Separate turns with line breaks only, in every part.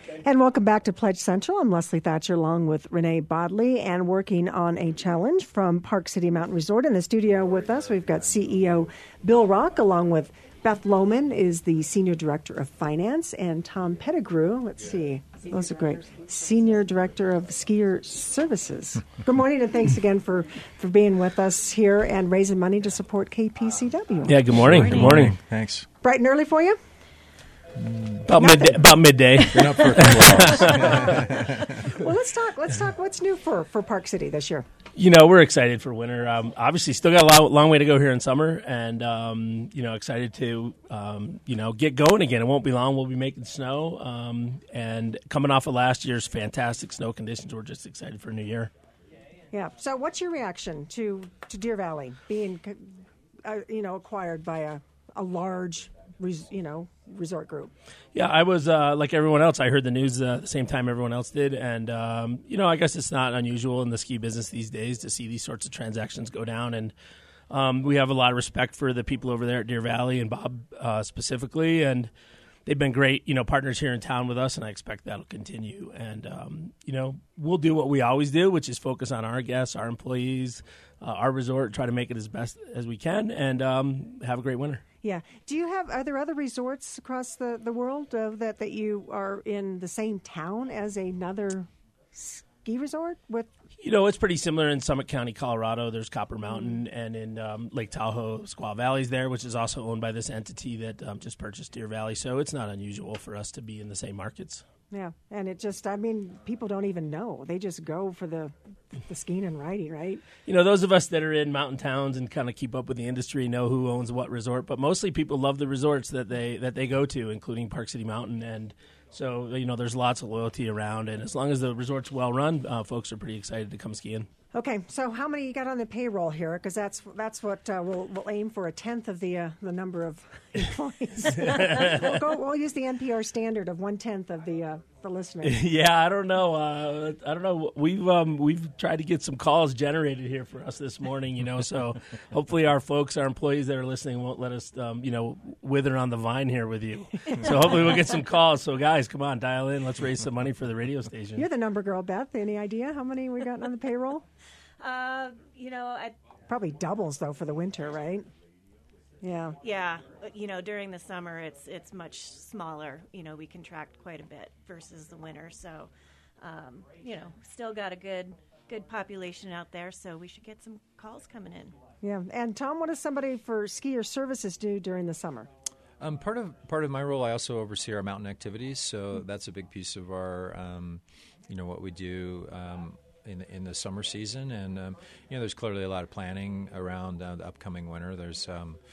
And welcome back to Pledge Central. I'm Leslie Thatcher along with Renee Bodley and working on a challenge from Park City Mountain Resort. In the studio with us, we've got CEO Bill Rock along with Beth Lohman is the Senior Director of Finance, and Tom Pettigrew, let's see, those are great, Senior Director of Skier Services. Good morning, and thanks again for being with us here and raising money to support KPCW.
Yeah, good morning. Good morning.
Thanks.
Bright and early for you?
About midday.
Been up for a couple hours.
Well, let's talk what's new for Park City this year.
You know, we're excited for winter. Obviously, still got a long way to go here in summer, and excited to get going again. It won't be long. We'll be making snow, and coming off of last year's fantastic snow conditions, we're just excited for a new year.
Yeah. So, what's your reaction to Deer Valley being, acquired by a large, resort group?
Yeah, I was like everyone else. I heard the news the same time everyone else did, and I guess it's not unusual in the ski business these days to see these sorts of transactions go down. And we have a lot of respect for the people over there at Deer Valley and Bob specifically, and they've been great, partners here in town with us, and I expect that'll continue. And we'll do what we always do, which is focus on our guests, our employees, our resort, try to make it as best as we can, and have a great winter.
Yeah. Are there other resorts across the world that you are in the same town as another ski resort with?
It's pretty similar in Summit County, Colorado. There's Copper Mountain, and in Lake Tahoe, Squaw Valley's there, which is also owned by this entity that just purchased Deer Valley. So it's not unusual for us to be in the same markets.
Yeah, and people don't even know. They just go for the skiing and riding, right?
Those of us that are in mountain towns and kind of keep up with the industry know who owns what resort, but mostly people love the resorts that they go to, including Park City Mountain. And so, there's lots of loyalty around, and as long as the resort's well run, folks are pretty excited to come skiing.
Okay, so how many you got on the payroll here? Because that's what we'll aim for, 1/10 of the number of employees. We'll use the NPR standard of 1/10 of the listeners.
Yeah, I don't know. We've tried to get some calls generated here for us this morning. So hopefully our folks, our employees that are listening, won't let us wither on the vine here with you. So hopefully we'll get some calls. So guys, come on, dial in. Let's raise some money for the radio station.
You're the number girl, Beth. Any idea how many we got on the payroll? Probably doubles though for the winter, right? Yeah.
Yeah. During the summer, it's much smaller. We contract quite a bit versus the winter. So, still got a good population out there. So we should get some calls coming in.
Yeah. And Tom, what does somebody for skier services do during the summer?
Part of my role, I also oversee our mountain activities. So that's a big piece of our, what we do. In the summer season, and there's clearly a lot of planning around the upcoming winter. There's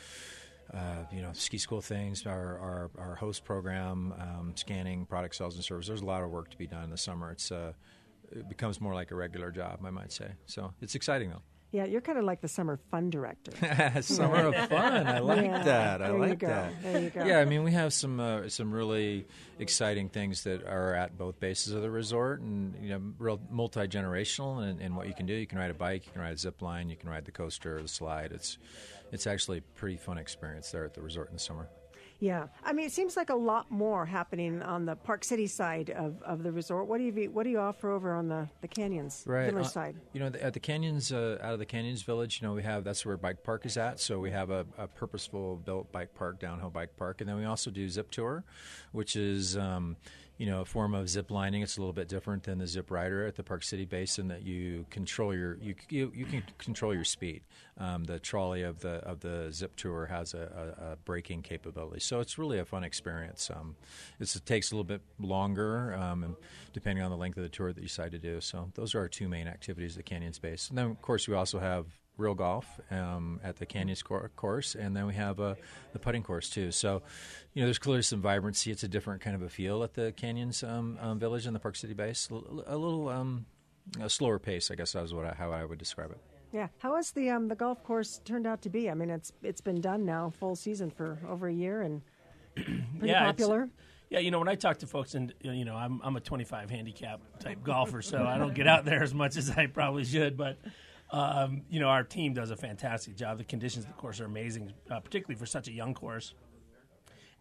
ski school things, our host program, scanning product sales and service. There's a lot of work to be done in the summer. It becomes more like a regular job, I might say. So it's exciting though.
Yeah, you're kind of like the summer fun director.
Summer of fun. I like that. I like that.
There you go.
Yeah, we have some really exciting things that are at both bases of the resort, and real multi-generational in what you can do. You can ride a bike, you can ride a zip line, you can ride the coaster or the slide. It's actually a pretty fun experience there at the resort in the summer.
Yeah, it seems like a lot more happening on the Park City side of the resort. What do you offer over on the Canyons Village side?
At the Canyons, out of the Canyons Village, that's where Bike Park is at. So we have a purposeful built bike park, downhill bike park, and then we also do Zip Tour, which is a form of zip lining. It's a little bit different than the Zip Rider at the Park City Basin, that you control you can control your speed. The trolley of the Zip Tour has a braking capability, so it's really a fun experience. It takes a little bit longer, depending on the length of the tour that you decide to do. So those are our two main activities at the Canyon Space, and then of course we also have real golf at the Canyons course, and then we have the putting course too. So, there's clearly some vibrancy. It's a different kind of a feel at the Canyons Village and the Park City Base. A little a slower pace, I guess, is how I would describe it.
Yeah. How has the golf course turned out to be? It's been done now, full season for over a year, and pretty popular.
Yeah, when I talk to folks, and I'm a 25 handicap type golfer, so I don't get out there as much as I probably should, but. Our team does a fantastic job. The conditions of the course are amazing, particularly for such a young course.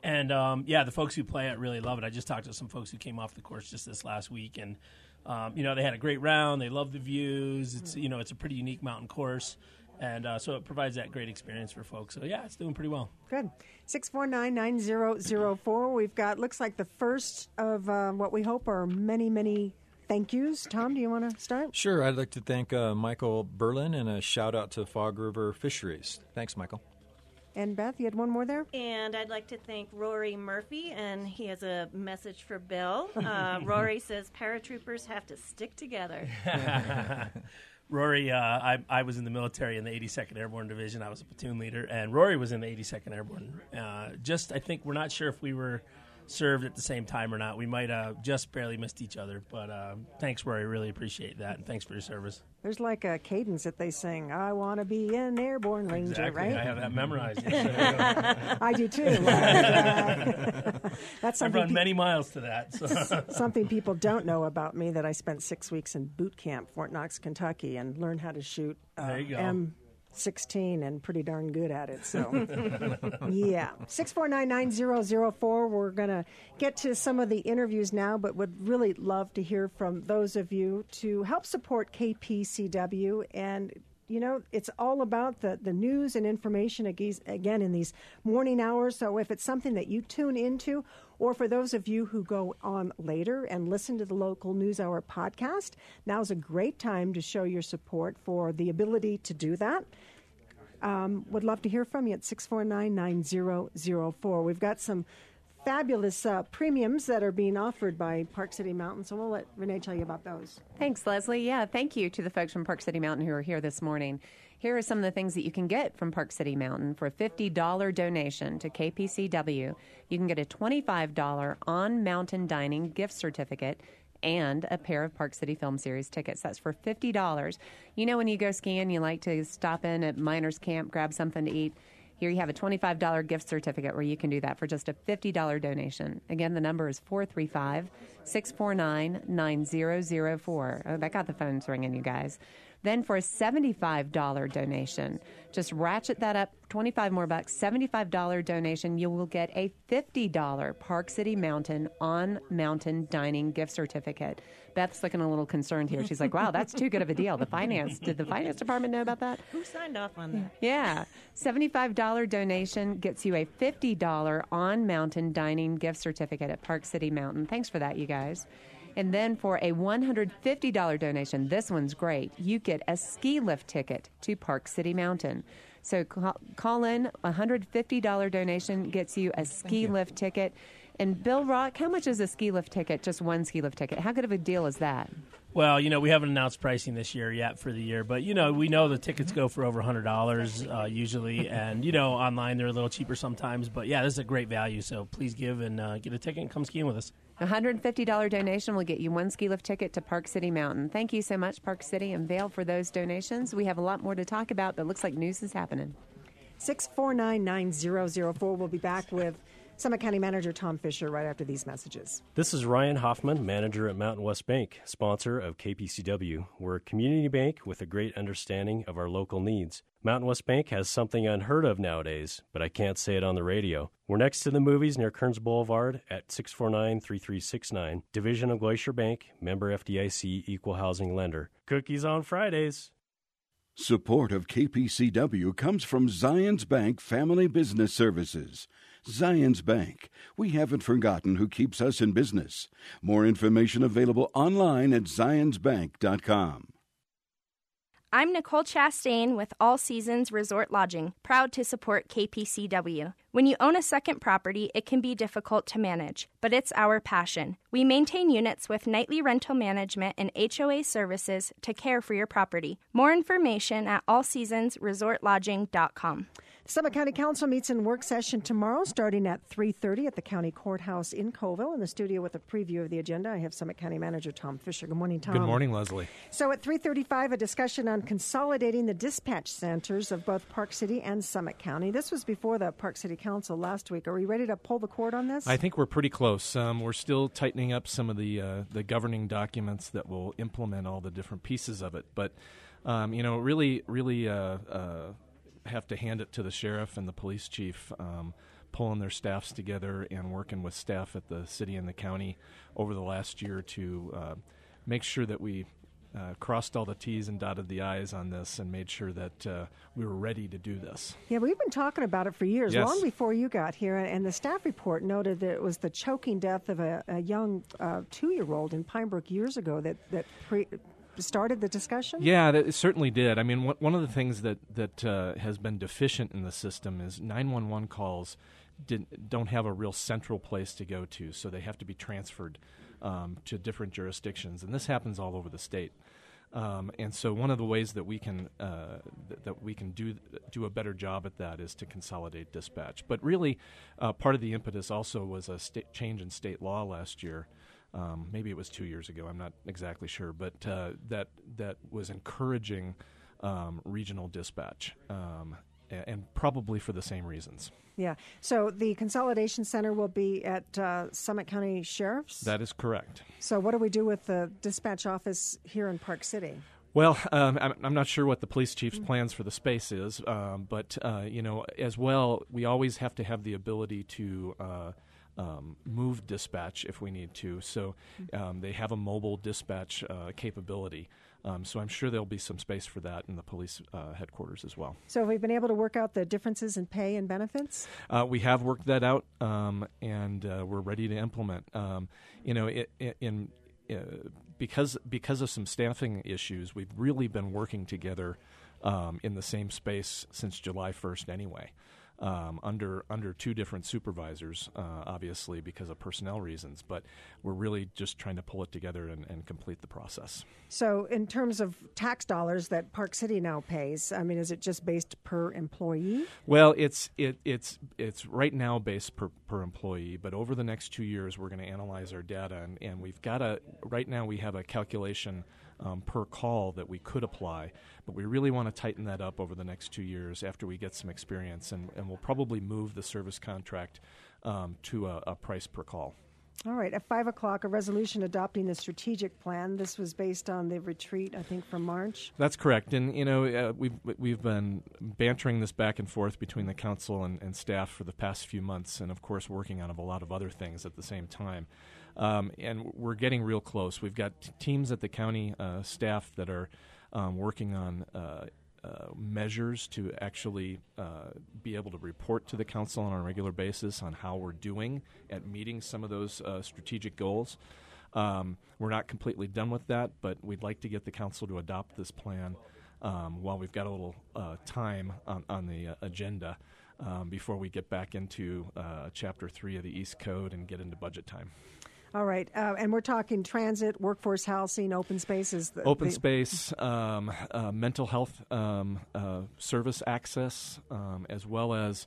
And, the folks who play it really love it. I just talked to some folks who came off the course just this last week, and, they had a great round. They love the views. It's, it's a pretty unique mountain course, and so it provides that great experience for folks. So, it's doing pretty well.
Good. 649-9004. We've got, looks like the first of what we hope are many, many thank yous. Tom, do you want to start?
Sure. I'd like to thank Michael Berlin and a shout-out to Fog River Fisheries. Thanks, Michael.
And Beth, you had one more there?
And I'd like to thank Rory Murphy, and he has a message for Bill. Rory says paratroopers have to stick together.
Rory, I was in the military in the 82nd Airborne Division. I was a platoon leader, and Rory was in the 82nd Airborne. I think we're not sure if we were served at the same time or not. We might have just barely missed each other, but thanks, Rory. Really appreciate that, and thanks for your service.
There's like a cadence that they sing, I want to be an airborne ranger,
exactly.
right?
I have that memorized.
I do too. That's something
I've run many miles to that. So.
Something people don't know about me, that I spent 6 weeks in boot camp, Fort Knox, Kentucky, and learned how to shoot
there you go.
M16 and pretty darn good at it. So, yeah. 6499004. We're going to get to some of the interviews now, but would really love to hear from those of you to help support KPCW. And, it's all about the news and information, again, in these morning hours. So if it's something that you tune into, or for those of you who go on later and listen to the local News Hour podcast, now's a great time to show your support for the ability to do that. Would love to hear from you at 6499004. We've got some fabulous premiums that are being offered by Park City Mountain, so we'll let Renee tell you about those.
Thanks, Leslie. Yeah, thank you to the folks from Park City Mountain who are here this morning. Here are some of the things that you can get from Park City Mountain. For a $50 donation to KPCW, you can get a $25 on-mountain dining gift certificate and a pair of Park City Film Series tickets. That's for $50. When you go skiing, you like to stop in at Miners Camp, grab something to eat. Here you have a $25 gift certificate where you can do that for just a $50 donation. Again, the number is 435-649-9004. Oh, that got the phones ringing, you guys. Then for a $75 donation, just ratchet that up, 25 more bucks, $75 donation, you will get a $50 Park City Mountain on mountain dining gift certificate. Beth's looking a little concerned here. She's like, wow, that's too good of a deal. Did the finance department know about that?
Who signed off on that?
Yeah. $75 donation gets you a $50 on mountain dining gift certificate at Park City Mountain. Thanks for that, you guys. And then for a $150 donation, this one's great, you get a ski lift ticket to Park City Mountain. So call in, a $150 donation gets you a ski lift ticket. And Bill Rock, how much is a ski lift ticket, just one ski lift ticket? How good of a deal is that?
Well, we haven't announced pricing this year yet for the year, but, we know the tickets go for over $100 usually, and, online they're a little cheaper sometimes. But, yeah, this is a great value, so please give and get a ticket and come skiing with us.
A $150 donation will get you one ski lift ticket to Park City Mountain. Thank you so much, Park City and Vail, for those donations. We have a lot more to talk about, but it looks like news is happening.
6499004. We'll be back with Summit County Manager Tom Fisher right after these messages.
This is Ryan Hoffman, manager at Mountain West Bank, sponsor of KPCW. We're a community bank with a great understanding of our local needs. Mountain West Bank has something unheard of nowadays, but I can't say it on the radio. We're next to the movies near Kearns Boulevard at 649-3369. Division of Glacier Bank, member FDIC, equal housing lender. Cookies on Fridays.
Support of KPCW comes from Zions Bank Family Business Services. Zions Bank. We haven't forgotten who keeps us in business. More information available online at zionsbank.com.
I'm Nicole Chastain with All Seasons Resort Lodging, proud to support KPCW. When you own a second property, it can be difficult to manage, but it's our passion. We maintain units with nightly rental management and HOA services to care for your property. More information at allseasonsresortlodging.com.
The Summit County Council meets in work session tomorrow starting at 3:30 at the County Courthouse in Colville. In the studio with a preview of the agenda, I have Summit County Manager Tom Fisher. Good morning, Tom.
Good morning, Leslie.
So at 3:35, a discussion on consolidating the dispatch centers of both Park City and Summit County. This was before the Park City Council last week. Are we ready to pull the cord on this?
I think we're pretty close. We're still tightening up some of the governing documents that will implement all the different pieces of it. But, really have to hand it to the sheriff and the police chief. pulling their staffs together and working with staff at the city and the county over the last year to make sure that we crossed all the T's and dotted the I's on this and made sure that we were ready to do this.
Yeah, we've been talking about it for years,
Yes.
long before you got here. And the staff report noted that it was the choking death of a young 2-year-old in Pine Brook years ago that started the discussion?
Yeah, it certainly did. I mean, one of the things that has been deficient in the system is 911 calls don't have a real central place to go to, so they have to be transferred to different jurisdictions, and this happens all over the state. And so, one of the ways that we can do a better job at that is to consolidate dispatch. But really, part of the impetus also was a change in state law last year. Maybe it was 2 years ago. I'm not exactly sure, but that was encouraging regional dispatch, and probably for the same reasons.
Yeah. So the Consolidation Center will be at Summit County Sheriff's?
That is correct.
So what do we do with the dispatch office here in Park City?
Well, I'm not sure what the police chief's plans for the space is, but as well, we always have to have the ability to move dispatch if we need to. So they have a mobile dispatch capability. So I'm sure there'll be some space for that in the police headquarters as well.
So have we been able to work out the differences in pay and benefits?
We have worked that out, and we're ready to implement. Because of some staffing issues, we've really been working together in the same space since July 1st anyway. Under two different supervisors, obviously because of personnel reasons, but we're really just trying to pull it together and complete the process.
So in terms of tax dollars that Park City now pays, I mean, is it just based per employee?
Well, it's right now based per employee, but over the next 2 years we're going to analyze our data, and we've got right now we have a calculation per call that we could apply, but we really want to tighten that up over the next 2 years after we get some experience, and we'll probably move the service contract to a price per call.
All right. At 5 o'clock, a resolution adopting the strategic plan. This was based on the retreat, I think, from March.
That's correct. And, we've been bantering this back and forth between the council and staff for the past few months, and, of course, working on a lot of other things at the same time. And we're getting real close. We've got teams at the county staff that are working on measures to actually be able to report to the council on a regular basis on how we're doing at meeting some of those strategic goals. We're not completely done with that, but we'd like to get the council to adopt this plan while we've got a little time on the agenda before we get back into Chapter 3 of the East Code and get into budget time.
All right. And we're talking transit, workforce housing, open spaces.
Open space, mental health service access, as well as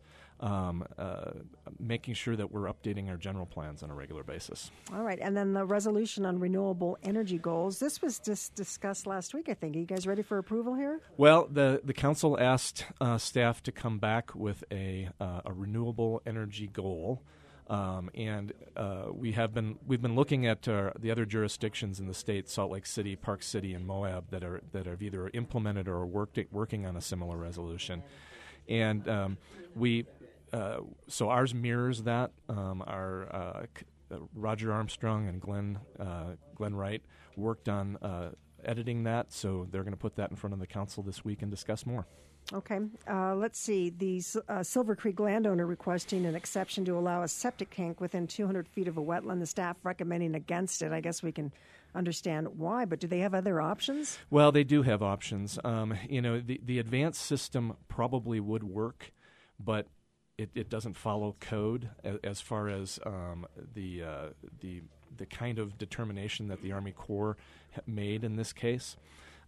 making sure that we're updating our general plans on a regular basis.
All right. And then the resolution on renewable energy goals. This was just discussed last week, I think. Are you guys ready for approval here?
Well, the council asked staff to come back with a renewable energy goal. We've been looking at the other jurisdictions in the state, Salt Lake City, Park City, and Moab, that have either implemented or working on a similar resolution, and so ours mirrors that. Our Roger Armstrong and Glenn Wright worked on editing that, so they're going to put that in front of the council this week and discuss more.
Okay. Let's see. The Silver Creek landowner requesting an exception to allow a septic tank within 200 feet of a wetland. The staff recommending against it. I guess we can understand why, but do they have other options?
Well, they do have options. The advanced system probably would work, but it doesn't follow code as far as the kind of determination that the Army Corps made in this case.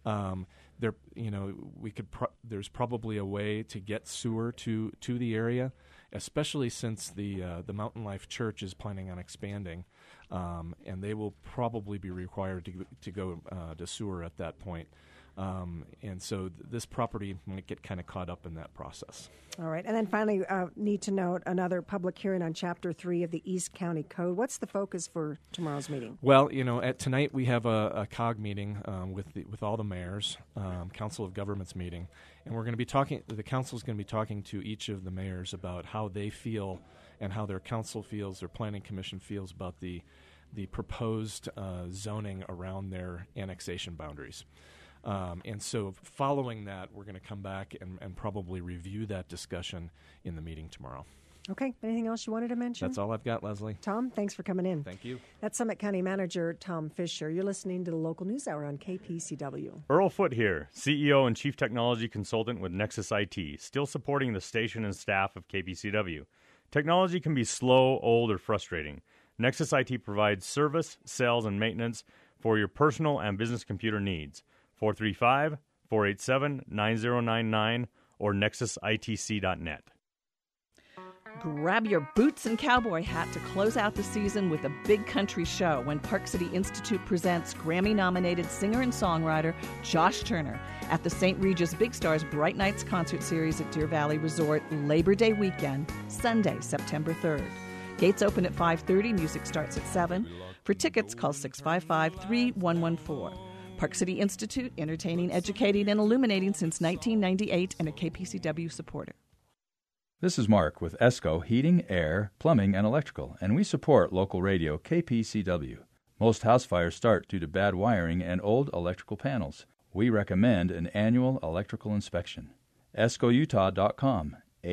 There's probably a way to get sewer to the area, especially since the Mountain Life Church is planning on expanding, and they will probably be required to go to sewer at that point. And so this property might get kind of caught up in that process.
All right. And then finally, need to note another public hearing on Chapter 3 of the East County Code. What's the focus for tomorrow's meeting?
Well, tonight we have a COG meeting with all the mayors, Council of Governments meeting, and we're going to be talking. The council is going to be talking to each of the mayors about how they feel and how their council feels, their planning commission feels about the proposed zoning around their annexation boundaries. And so following that, we're going to come back and probably review that discussion in the meeting tomorrow.
Okay. Anything else you wanted to mention?
That's all I've got, Leslie.
Tom, thanks for coming in.
Thank you.
That's Summit County Manager Tom Fisher. You're listening to the Local News Hour on KPCW.
Earl Foote here, CEO and Chief Technology Consultant with Nexus IT, still supporting the station and staff of KPCW. Technology can be slow, old, or frustrating. Nexus IT provides service, sales, and maintenance for your personal and business computer needs. 435-487-9099 or nexusitc.net.
Grab your boots and cowboy hat to close out the season with a big country show when Park City Institute presents Grammy-nominated singer and songwriter Josh Turner at the St. Regis Big Stars Bright Nights concert series at Deer Valley Resort Labor Day weekend, Sunday, September 3rd. Gates open at 5:30, music starts at 7. For tickets, call 655-3114. Park City Institute, entertaining, educating, and illuminating since 1998 and a KPCW supporter.
This is Mark with ESCO Heating, Air, Plumbing, and Electrical, and we support local radio KPCW. Most house fires start due to bad wiring and old electrical panels. We recommend an annual electrical inspection. ESCOUtah.com,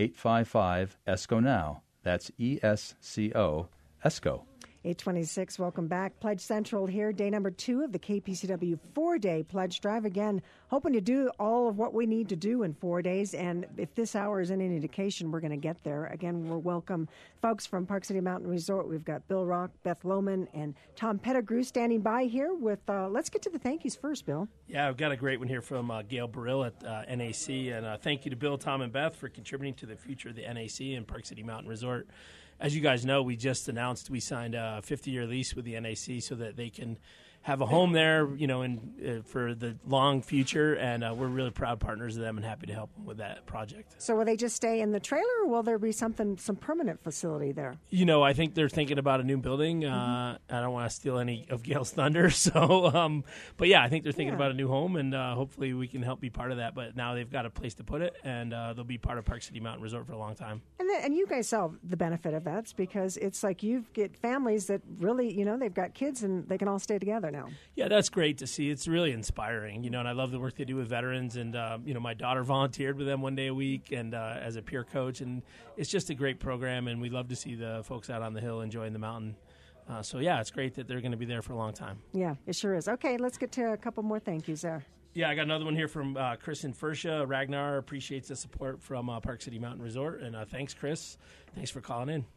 855-ESCO-NOW. That's ESCO, ESCO.
826, welcome back. Pledge Central here, day number 2 of the KPCW 4-day pledge drive. Again, hoping to do all of what we need to do in 4 days, and if this hour is any indication, we're going to get there. Again, we'll welcome folks from Park City Mountain Resort. We've got Bill Rock, Beth Lohman, and Tom Pettigrew standing by here with, let's get to the thank yous first, Bill.
Yeah, I've got a great one here from Gail Burrill at NAC, and thank you to Bill, Tom, and Beth for contributing to the future of the NAC and Park City Mountain Resort. As you guys know, we just announced we signed a 50-year lease with the NAC so that they can have a home there, you know, for the long future, and we're really proud partners of them and happy to help them with that project.
So will they just stay in the trailer, or will there be some permanent facility there?
You know, I think they're thinking about a new building. I don't want to steal any of Gail's thunder, so but yeah, I think they're thinking about a new home, and hopefully we can help be part of that. But now they've got a place to put it, and they'll be part of Park City Mountain Resort for a long time.
And you guys saw the benefit of that, because it's like you get families that really, you know, they've got kids and they can all stay together now.
Yeah, that's great to see. It's really inspiring, you know, and I love the work they do with veterans. And, you know, my daughter volunteered with them one day a week and as a peer coach. And it's just a great program, and we love to see the folks out on the hill enjoying the mountain. So, yeah, it's great that they're going to be there for a long time.
Yeah, it sure is. Okay, let's get to a couple more thank yous there.
Yeah, I got another one here from Chris and Fersha. Ragnar appreciates the support from Park City Mountain Resort. And thanks, Chris. Thanks for calling in.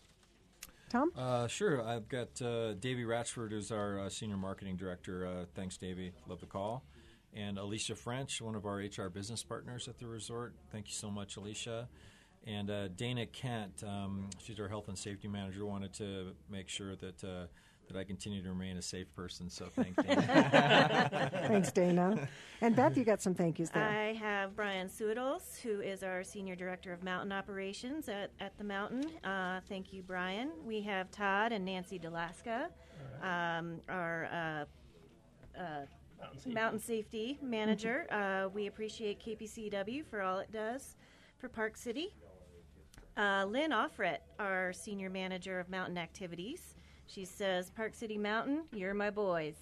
Tom?
Sure. I've got Davey Ratchford, who's our Senior Marketing Director. Thanks, Davey. Love the call. And Alicia French, one of our HR business partners at the resort. Thank you so much, Alicia. And Dana Kent, she's our Health and Safety Manager, wanted to make sure that I continue to remain a safe person. So thanks, Dana.
Thanks, Dana. And Beth, you got some thank yous there.
I have Brian Suedels, who is our Senior Director of Mountain Operations at the Mountain. Thank you, Brian. We have Todd and Nancy Delaska, our Mountain Safety Manager. We appreciate KPCW for all it does for Park City. Lynn Offret, our Senior Manager of Mountain Activities. She says, Park City Mountain, you're my boys.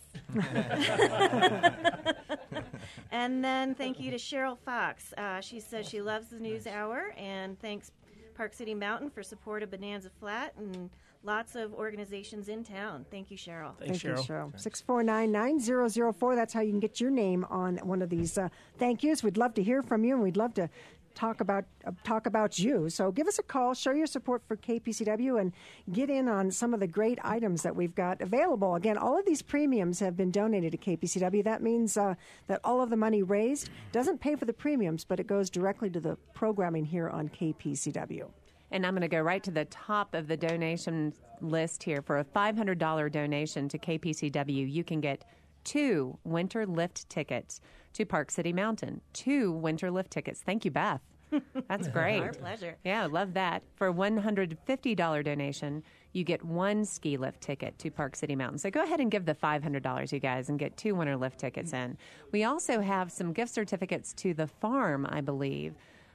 And then thank you to Cheryl Fox. She says she loves the News Hour and thanks Park City Mountain for support of Bonanza Flat and lots of organizations in town. Thank you, Cheryl.
Thanks, Cheryl.
You, Cheryl. 649-9004. That's how you can get your name on one of these thank yous. We'd love to hear from you, and we'd love to talk about you. So give us a call, show your support for KPCW, and get in on some of the great items that we've got available. Again, all of these premiums have been donated to KPCW. That means that all of the money raised doesn't pay for the premiums, but it goes directly to the programming here on KPCW.
And I'm going to go right to the top of the donation list here. For a $500 donation to KPCW, you can get 2 winter lift tickets to Park City Mountain. 2 winter lift tickets. Thank you, Beth. That's great.
Our pleasure.
Yeah, love that. For a $150 donation, you get 1 ski lift ticket to Park City Mountain. So go ahead and give the $500, you guys, and get 2 winter lift tickets in. We also have some gift certificates to the farm, I believe.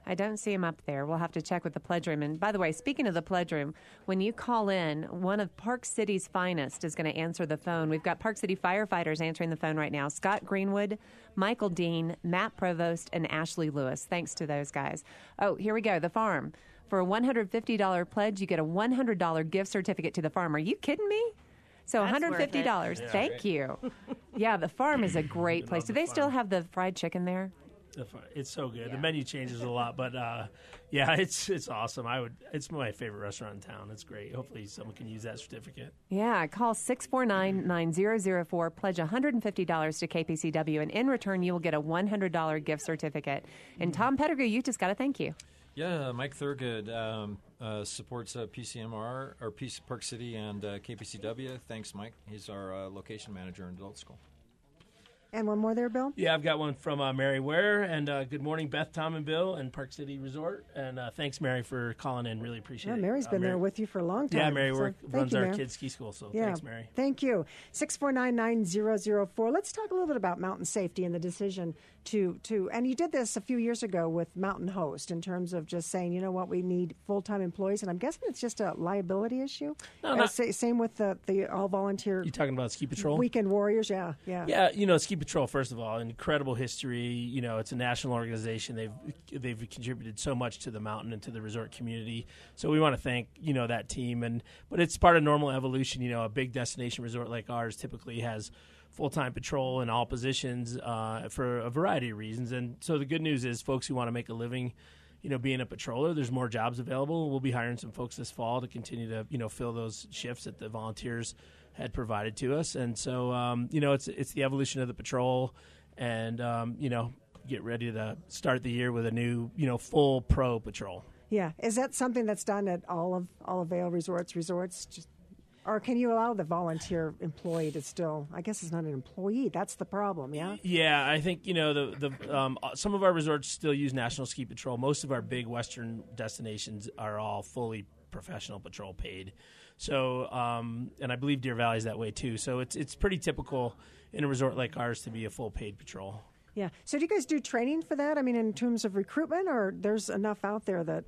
I don't see him up there. We'll have to check with the pledge room. And by the way, speaking of the pledge room, when you call in, one of Park City's finest is going to answer the phone. We've got Park City firefighters answering the phone right now. Scott Greenwood, Michael Dean, Matt Provost, and Ashley Lewis. Thanks to those guys. Oh, here we go. The farm. For a $150 pledge, you get a $100 gift certificate to the farm. Are you kidding me? So
That's
$150.
worth it.
Thank you. Yeah, the farm is a great place. Do they still have the fried chicken there?
It's so good. The menu changes a lot, but yeah, it's awesome. It's my favorite restaurant in town. It's great. Hopefully someone can use that certificate.
Yeah, call 649-9004, pledge $150 to KPCW, and in return you will get a $100 gift certificate. And Tom Pettigrew, you just got to thank you.
Yeah, Mike Thurgood supports PCMR, or Park City and KPCW. Thanks, Mike. He's our location manager in adult school.
And one more there, Bill?
Yeah, I've got one from Mary Ware. And good morning, Beth, Tom, and Bill, and Park City Resort. And thanks, Mary, for calling in. Really appreciate it.
Mary's been there with you for a long time.
Yeah, Mary
so
runs
you,
our
Mary.
kids' ski school. So thanks, Mary.
Thank you. 649-9004. Let's talk a little bit about mountain safety and the decision to and you did this a few years ago with Mountain Host in terms of just saying, you know what, we need full-time employees. And I'm guessing it's just a liability issue.
No,
same with the all-volunteer.
You talking about Ski Patrol?
Weekend Warriors, yeah.
Yeah, Ski Patrol, first of all, incredible history. It's a national organization. They've contributed so much to the mountain and to the resort community. So we want to thank, that team. But it's part of normal evolution. A big destination resort like ours typically has full-time patrol in all positions for a variety of reasons. And so the good news is folks who want to make a living, being a patroller, there's more jobs available. We'll be hiring some folks this fall to continue to, fill those shifts that the volunteers had provided to us. And so, it's the evolution of the patrol and, get ready to start the year with a new, full pro patrol.
Yeah. Is that something that's done at all of Vail resorts? Or can you allow the volunteer employee to still? I guess it's not an employee. That's the problem. Yeah.
Yeah, I think some of our resorts still use National Ski Patrol. Most of our big Western destinations are all fully professional patrol paid. So, and I believe Deer Valley is that way too. So it's pretty typical in a resort like ours to be a full paid patrol.
Yeah. So do you guys do training for that? I mean, in terms of recruitment, or there's enough out there that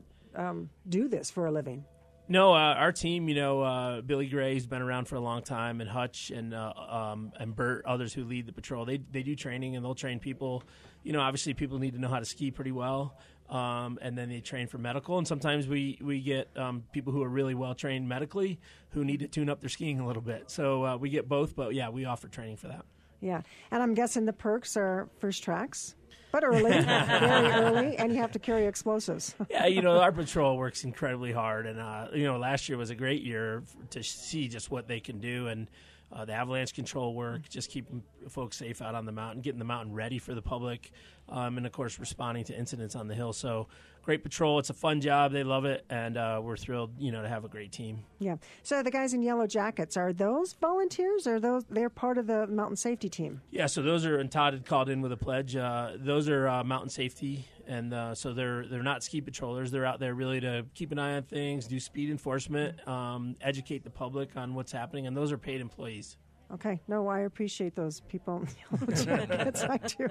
do this for a living?
No, our team, Billy Gray's been around for a long time, and Hutch and Bert, others who lead the patrol, they do training, and they'll train people. Obviously people need to know how to ski pretty well, and then they train for medical. And sometimes we get people who are really well trained medically who need to tune up their skiing a little bit. So we get both, but yeah, we offer training for that.
Yeah, and I'm guessing the perks are first tracks. But early, very early, and you have to carry explosives.
Yeah, our patrol works incredibly hard, and last year was a great year to see just what they can do, and the avalanche control work, just keeping folks safe out on the mountain, getting the mountain ready for the public, and of course responding to incidents on the hill. So great patrol. It's a fun job. They love it, and we're thrilled, to have a great team. Yeah.
So the guys in yellow jackets, are those volunteers, or they're part of the mountain safety team?
Yeah. So those are, and Todd had called in with a pledge. Those are mountain safety, and so they're not ski patrollers. They're out there really to keep an eye on things, do speed enforcement, educate the public on what's happening, and those are paid employees.
Okay. No, I appreciate those people in yellow jackets. I do.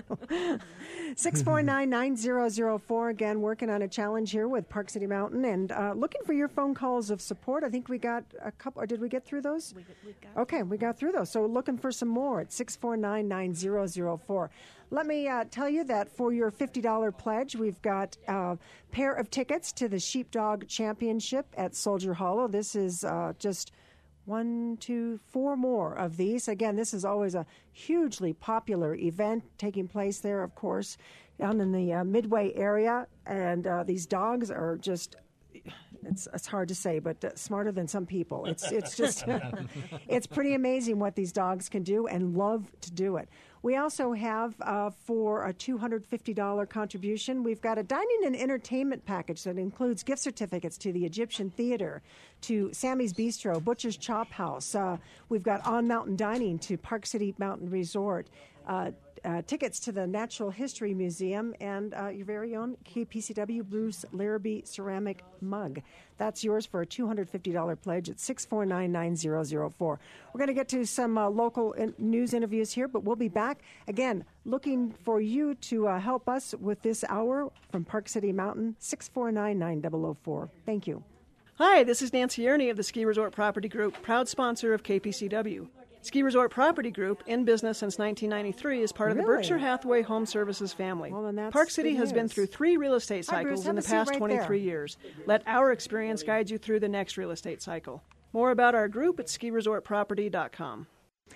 649-9004. Again, working on a challenge here with Park City Mountain, and looking for your phone calls of support. I think we got a couple, or did we get through those? We got through those. So looking for some more at 649-9004. Let me tell you that for your $50 pledge, we've got a pair of tickets to the Sheepdog Championship at Soldier Hollow. This is just 1, 2, 4 more of these. Again, this is always a hugely popular event taking place there, of course, down in the Midway area. And these dogs are just, it's hard to say, but smarter than some people. It's just, it's pretty amazing what these dogs can do, and love to do it. We also have, for a $250 contribution, we've got a dining and entertainment package that includes gift certificates to the Egyptian Theater, to Sammy's Bistro, Butcher's Chop House. We've got on-mountain dining to Park City Mountain Resort, tickets to the Natural History Museum and your very own KPCW Bruce Larrabee ceramic mug. That's yours for a $250 pledge at 649-9004. We're going to get to some local news interviews here, but we'll be back. Again, looking for you to help us with this hour from Park City Mountain, 649-9004. Thank you.
Hi, this is Nancy Ernie of the Ski Resort Property Group, proud sponsor of KPCW. Ski Resort Property Group, in business since 1993, is part of the Berkshire Hathaway Home Services family. Park City has been through 3 real estate cycles in the past 23 years. Let our experience guide you through the next real estate cycle. More about our group at skiresortproperty.com.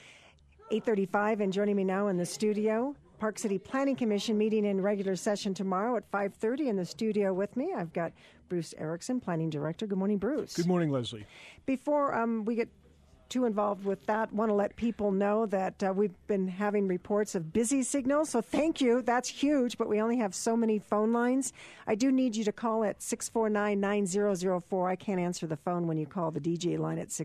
8:35, and joining me now in the studio, Park City Planning Commission meeting in regular session tomorrow at 5:30. In the studio with me, I've got Bruce Erickson, Planning Director. Good morning, Bruce.
Good morning, Leslie.
Before we get too involved with that, want to let people know that we've been having reports of busy signals, so thank you. That's huge, but we only have so many phone lines. I do need you to call at 649-9004. I can't answer the phone when you call the DJ line at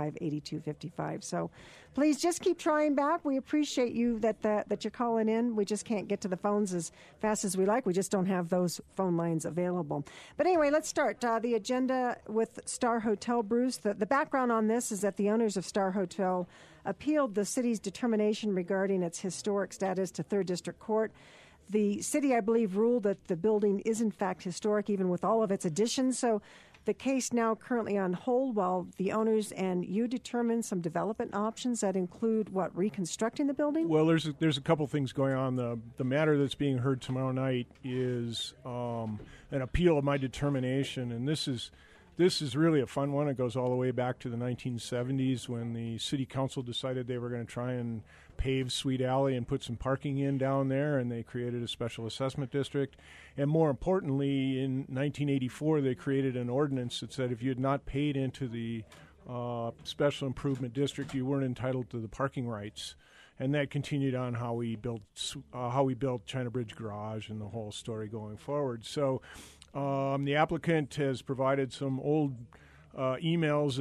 655-8255. So please just keep trying back. We appreciate you that you're calling in. We just can't get to the phones as fast as we like. We just don't have those phone lines available. But anyway, let's start the agenda with Star Hotel, Bruce. The background on this is that the owners of Star Hotel appealed the city's determination regarding its historic status to 3rd District Court. The city, I believe, ruled that the building is in fact historic, even with all of its additions. So the case now currently on hold while the owners and you determine some development options that include, reconstructing the building? Well,
there's a couple things going on. The matter that's being heard tomorrow night is an appeal of my determination, and this is really a fun one. It goes all the way back to the 1970s when the city council decided they were going to try and pave Sweet Alley and put some parking in down there, and they created a special assessment district. And more importantly, in 1984, they created an ordinance that said if you had not paid into the special improvement district, you weren't entitled to the parking rights. And that continued on how we built China Bridge Garage and the whole story going forward. So the applicant has provided some old emails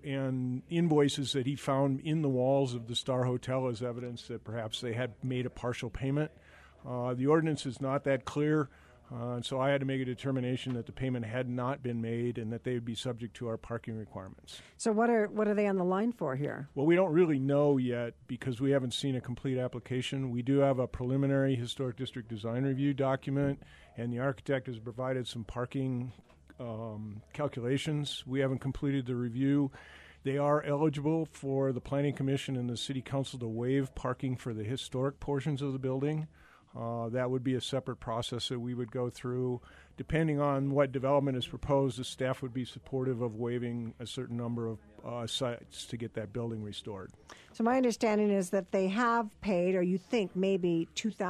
and invoices that he found in the walls of the Star Hotel as evidence that perhaps they had made a partial payment. The ordinance is not that clear, so I had to make a determination that the payment had not been made and that they would be subject to our parking requirements.
So what are they on the line for here?
Well, we don't really know yet because we haven't seen a complete application. We do have a preliminary historic district design review document, and the architect has provided some parking calculations. We haven't completed the review. They are eligible for the Planning Commission and the City Council to waive parking for the historic portions of the building. That would be a separate process that we would go through. Depending on what development is proposed, the staff would be supportive of waiving a certain number of sites to get that building restored.
So my understanding is that they have paid, or you think maybe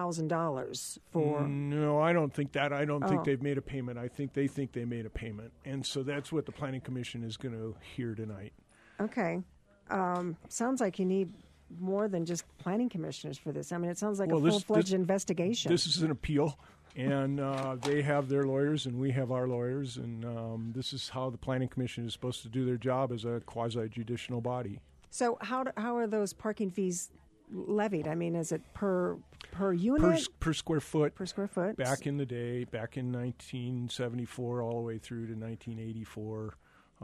$2,000 for...
No, I don't think that. I don't think they've made a payment. I think they made a payment. And so that's what the Planning Commission is going to hear tonight.
Okay. Sounds like you need more than just planning commissioners for this. I mean, it sounds like a full-fledged investigation.
This is an appeal, and they have their lawyers, and we have our lawyers, and this is how the Planning Commission is supposed to do their job as a quasi-judicial body.
So how are those parking fees levied? I mean, is it per unit?
Per square foot.
Per square foot.
Back in the day, back in 1974 all the way through to 1984,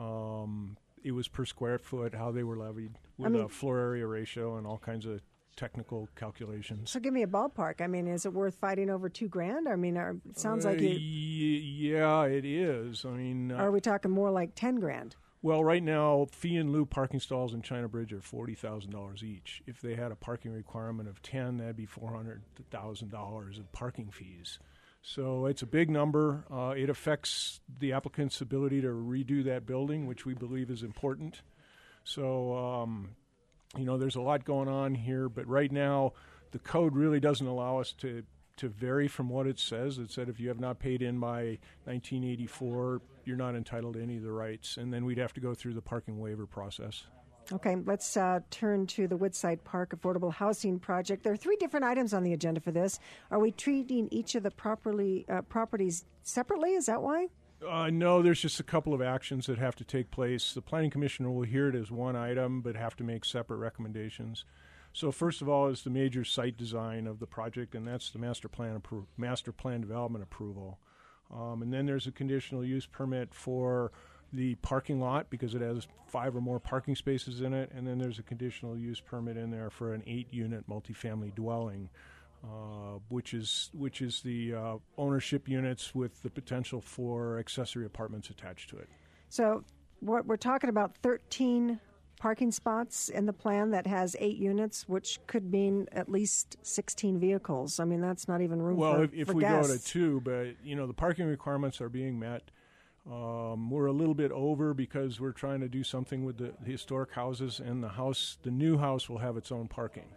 it was per square foot how they were levied with a floor area ratio and all kinds of technical calculations.
So give me a ballpark. I mean, is it worth fighting over $2,000? I mean, it sounds like it.
Yeah, it is. I mean,
are we talking more like $10,000?
Well, right now, fee in lieu parking stalls in China Bridge are $40,000 each. If they had a parking requirement of 10, that'd be $400,000 of parking fees. So it's a big number. It affects the applicant's ability to redo that building, which we believe is important. So, there's a lot going on here. But right now, the code really doesn't allow us to vary from what it says. It said if you have not paid in by 1984, you're not entitled to any of the rights. And then we'd have to go through the parking waiver process.
Okay, let's turn to the Woodside Park Affordable Housing Project. There are 3 different items on the agenda for this. Are we treating each of the properties separately? Is that why?
No, there's just a couple of actions that have to take place. The Planning Commission will hear it as one item, but have to make separate recommendations. So first of all is the major site design of the project, and that's the master plan development approval. And then there's a conditional use permit for the parking lot because it has 5 or more parking spaces in it, and then there's a conditional use permit in there for an 8-unit multifamily dwelling, which is the ownership units with the potential for accessory apartments attached to it.
So what we're talking about 13 parking spots in the plan that has 8 units, which could mean at least 16 vehicles. I mean, that's not even room for guests. Well,
if we go to 2, but the parking requirements are being met. We're a little bit over because we're trying to do something with the historic houses, and the new house will have its own parking.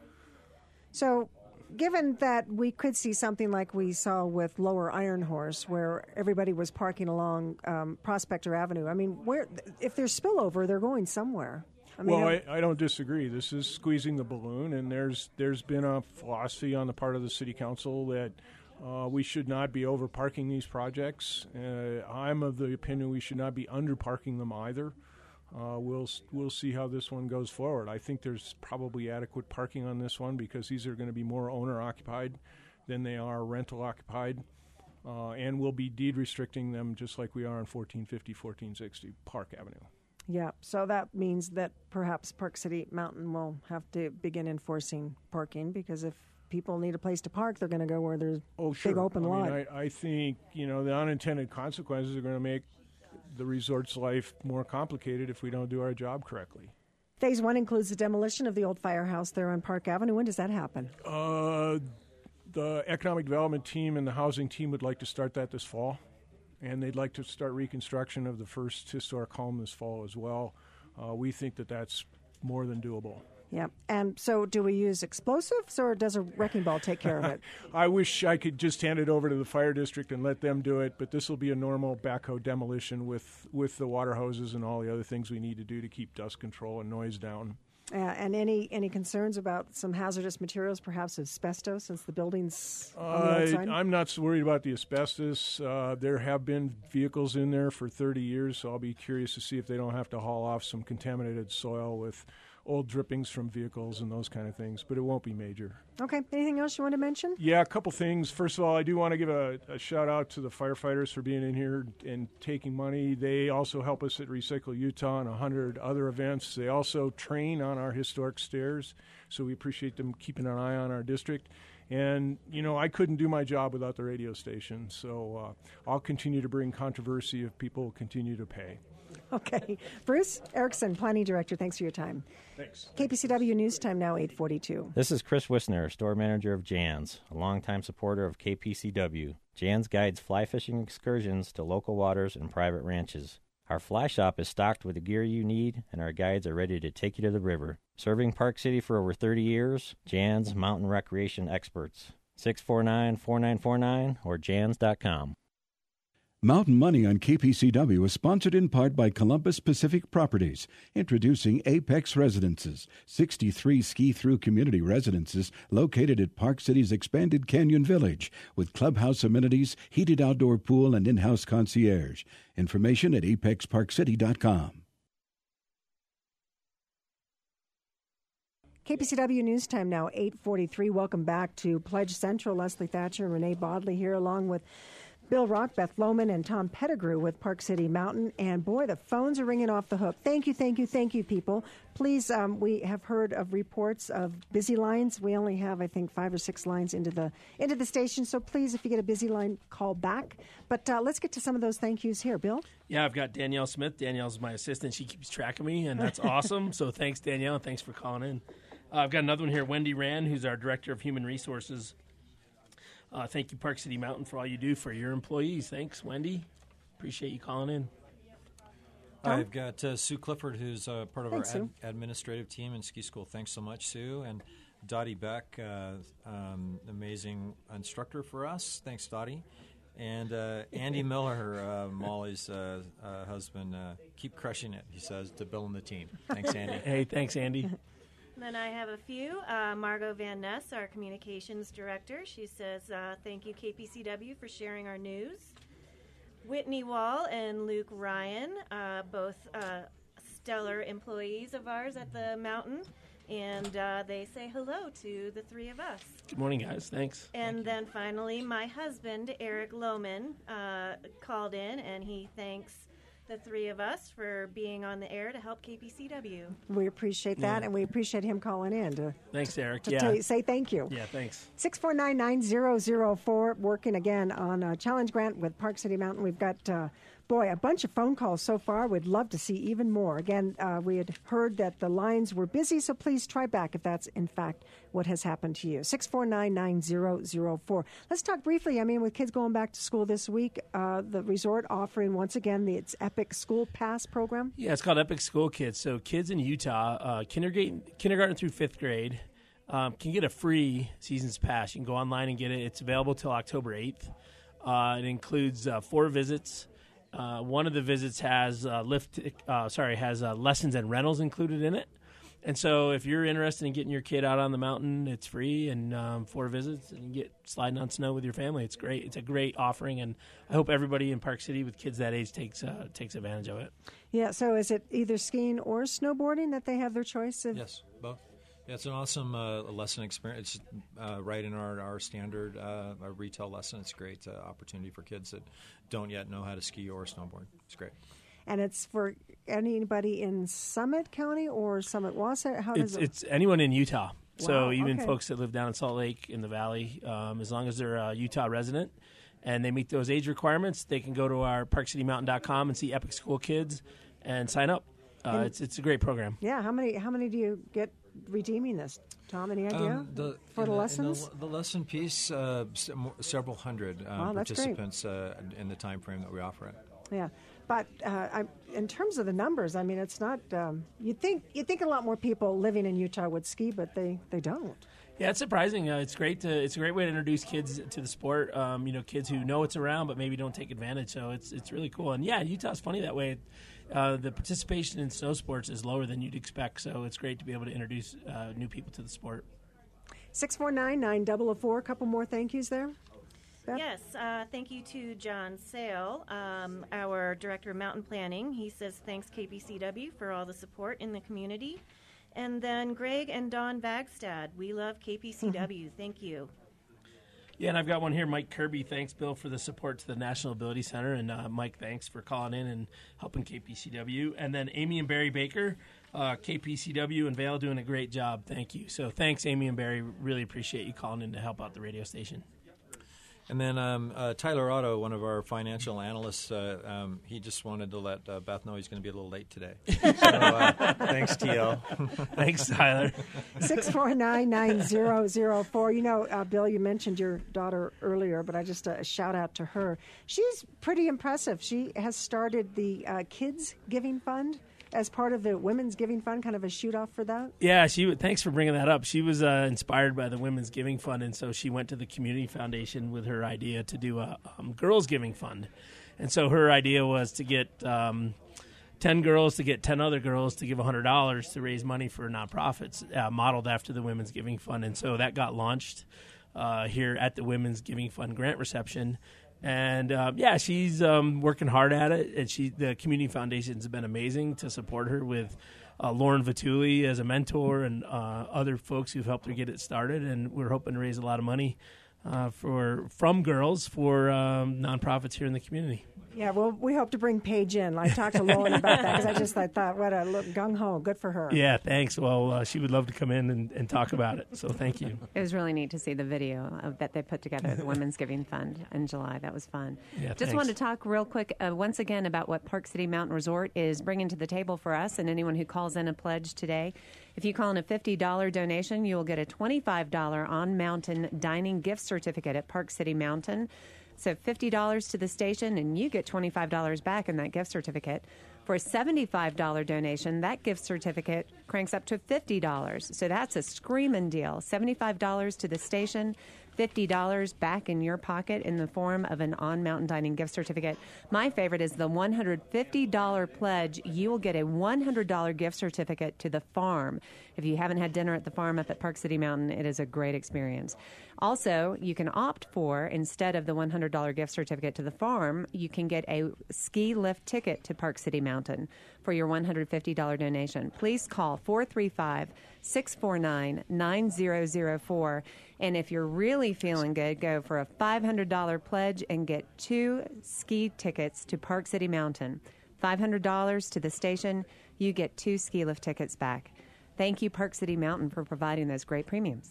So, given that we could see something like we saw with Lower Iron Horse, where everybody was parking along Prospector Avenue, I mean, if there's spillover, they're going somewhere.
I don't disagree. This is squeezing the balloon, and there's been a philosophy on the part of the City Council that we should not be over-parking these projects. I'm of the opinion we should not be under-parking them either. We'll see how this one goes forward. I think there's probably adequate parking on this one because these are going to be more owner-occupied than they are rental-occupied, and we'll be deed restricting them just like we are on 1450, 1460 Park Avenue.
Yeah, so that means that perhaps Park City Mountain will have to begin enforcing parking because if people need a place to park, they're going to go where there's big open lot.
I think, the unintended consequences are going to make the resort's life more complicated if we don't do our job correctly.
Phase 1 includes the demolition of the old firehouse there on Park Avenue. When does that happen?
The economic development team and the housing team would like to start that this fall, and they'd like to start reconstruction of the first historic home this fall as well. We think that that's more than doable.
Yeah. And so do we use explosives or does a wrecking ball take care of it?
I wish I could just hand it over to the fire district and let them do it, but this will be a normal backhoe demolition with the water hoses and all the other things we need to do to keep dust control and noise down.
And any concerns about some hazardous materials, perhaps asbestos, since the building's on the outside?
I'm not so worried about the asbestos. There have been vehicles in there for 30 years, so I'll be curious to see if they don't have to haul off some contaminated soil with old drippings from vehicles and those kind of things, but it won't be major.
Okay. Anything else you want to mention?
Yeah, a couple things. First of all, I do want to give a shout out to the firefighters for being in here and taking money. They also help us at Recycle Utah and 100 other events. They also train on our historic stairs, so we appreciate them keeping an eye on our district. And, I couldn't do my job without the radio station, so I'll continue to bring controversy if people continue to pay.
Okay. Bruce Erickson, Planning Director, thanks for your time.
Thanks.
KPCW News Time now 8:42.
This is Chris Wisner, Store Manager of Jan's, a longtime supporter of KPCW. Jan's guides fly fishing excursions to local waters and private ranches. Our fly shop is stocked with the gear you need, and our guides are ready to take you to the river. Serving Park City for over 30 years, Jan's Mountain Recreation Experts. 649-4949 or jans.com.
Mountain Money on KPCW is sponsored in part by Columbus Pacific Properties, introducing Apex Residences, 63 ski-through community residences located at Park City's expanded Canyon Village, with clubhouse amenities, heated outdoor pool, and in-house concierge. Information at apexparkcity.com.
KPCW News Time now 8:43. Welcome back to Pledge Central. Leslie Thatcher and Renee Bodley here, along with Bill Rock, Beth Lohman, and Tom Pettigrew with Park City Mountain. And boy, the phones are ringing off the hook. Thank you, people. Please, we have heard of reports of busy lines. We only have, I think, 5 or 6 lines into the station. So please, if you get a busy line, call back. But let's get to some of those thank yous here. Bill?
Yeah, I've got Danielle Smith. Danielle's my assistant. She keeps track of me, and that's awesome. So thanks, Danielle. Thanks for calling in. I've got another one here, Wendy Rand, who's our Director of Human Resources. Thank you, Park City Mountain, for all you do for your employees. Thanks, Wendy. Appreciate you calling in.
I've got Sue Clifford, who's part of
Thanks,
our administrative team in ski school. Thanks so much, Sue. And Dottie Beck, amazing instructor for us. Thanks, Dottie. And Andy Miller, Molly's husband, keep crushing it, he says, to Bill and the team. Thanks, Andy.
Hey, thanks, Andy.
Then I have a few. Margot Van Ness, our communications director. She says, thank you, KPCW, for sharing our news. Whitney Wall and Luke Ryan, both stellar employees of ours at the mountain. and they say hello to the three of us.
Good morning, guys. Thanks.
And then finally, my husband, Eric Lohman, called in, and he thanks the three of us for being on the air to help KPCW.
We appreciate that, and we appreciate him calling in to.
Thanks, Eric.
Say thank you.
Yeah, thanks.
649-9004, working again on a challenge grant with Park City Mountain. We've got, a bunch of phone calls so far. We'd love to see even more. Again, we had heard that the lines were busy, so please try back if that's, in fact, what has happened to you. 649-9004. Let's talk briefly, with kids going back to school this week, the resort offering, once again, its Epic School Pass program.
Yeah, it's called Epic School Kids. So kids in Utah, kindergarten through 5th grade, can get a free season's pass. You can go online and get it. It's available till October 8th. It includes 4 visits. One of the visits has lessons and rentals included in it. And so if you're interested in getting your kid out on the mountain, it's free, and 4 visits, and you get sliding on snow with your family. It's great. It's a great offering, and I hope everybody in Park City with kids that age takes advantage of it.
Yeah, so is it either skiing or snowboarding that they have their choice of?
Yes, both. Yeah, it's an awesome lesson experience. It's right in our standard retail lesson. It's a great opportunity for kids that don't yet know how to ski or snowboard. It's great.
And it's for anybody in Summit County or Summit Wausau? How does
it's anyone in Utah.
Wow,
so even
okay.
folks that live down in Salt Lake in the Valley, as long as they're a Utah resident and they meet those age requirements, they can go to our parkcitymountain.com and see Epic School Kids and sign up. It's a great program.
Yeah, how many do you get redeeming this? Tom, any idea for the lessons?
The lesson piece, several hundred participants in the time frame that we offer it.
Yeah, but in terms of the numbers, it's not. You'd think a lot more people living in Utah would ski, but they don't.
Yeah, it's surprising. It's great. It's a great way to introduce kids to the sport. Kids who know it's around but maybe don't take advantage. So it's really cool. And yeah, Utah's funny that way. The participation in snow sports is lower than you'd expect. So it's great to be able to introduce new people to the sport.
649-9004. A couple more thank yous there. Beth?
Yes, thank you to John Sale, our Director of Mountain Planning. He says thanks KPCW for all the support in the community. And then Greg and Dawn Bagstad, we love KPCW. Thank you.
Yeah, and I've got one here. Mike Kirby, thanks, Bill, for the support to the National Ability Center. And Mike, thanks for calling in and helping KPCW. And then Amy and Barry Baker, KPCW and Vail doing a great job. Thank you. So thanks, Amy and Barry. Really appreciate you calling in to help out the radio station.
And then Tyler Otto, one of our financial analysts, he just wanted to let Beth know he's going to be a little late today. So thanks, TL.
Thanks, Tyler.
649-9004. Bill, you mentioned your daughter earlier, but I just a shout out to her. She's pretty impressive. She has started the Kids Giving Fund as part of the Women's Giving Fund, kind of a shoot-off for that?
Yeah, thanks for bringing that up. She was inspired by the Women's Giving Fund, and so she went to the Community Foundation with her idea to do a Girls Giving Fund. And so her idea was to get 10 girls to get 10 other girls to give $100 to raise money for nonprofits, modeled after the Women's Giving Fund. And so that got launched here at the Women's Giving Fund grant reception. And she's working hard at it. And the Community Foundation's been amazing to support her with Lauren Vituli as a mentor and other folks who've helped her get it started. And we're hoping to raise a lot of money from girls for nonprofits here in the community.
Yeah, well, we hope to bring Paige in. I talked to Lauren about that because I thought, what a look, gung-ho, good for her.
Yeah, thanks. Well, she would love to come in and talk about it, so thank you.
It was really neat to see the video that they put together, the Women's Giving Fund in July. That was fun.
Yeah,
Just wanted to talk real quick once again about what Park City Mountain Resort is bringing to the table for us and anyone who calls in a pledge today. If you call in a $50 donation, you will get a $25 on-mountain dining gift certificate at Park City Mountain. So $50 to the station, and you get $25 back in that gift certificate. For a $75 donation, that gift certificate cranks up to $50. So that's a screaming deal. $75 to the station, $50 back in your pocket in the form of an on-mountain dining gift certificate. My favorite is the $150 pledge. You will get a $100 gift certificate to the farm. If you haven't had dinner at the farm up at Park City Mountain, it is a great experience. Also, you can opt for, instead of the $100 gift certificate to the farm, you can get a ski lift ticket to Park City Mountain. Mountain for your $150 donation. Please call 435-649-9004. And if you're really feeling good, go for a $500 pledge and get 2 ski tickets to Park City Mountain. $500 to the station, you get 2 ski lift tickets back. Thank you, Park City Mountain, for providing those great premiums.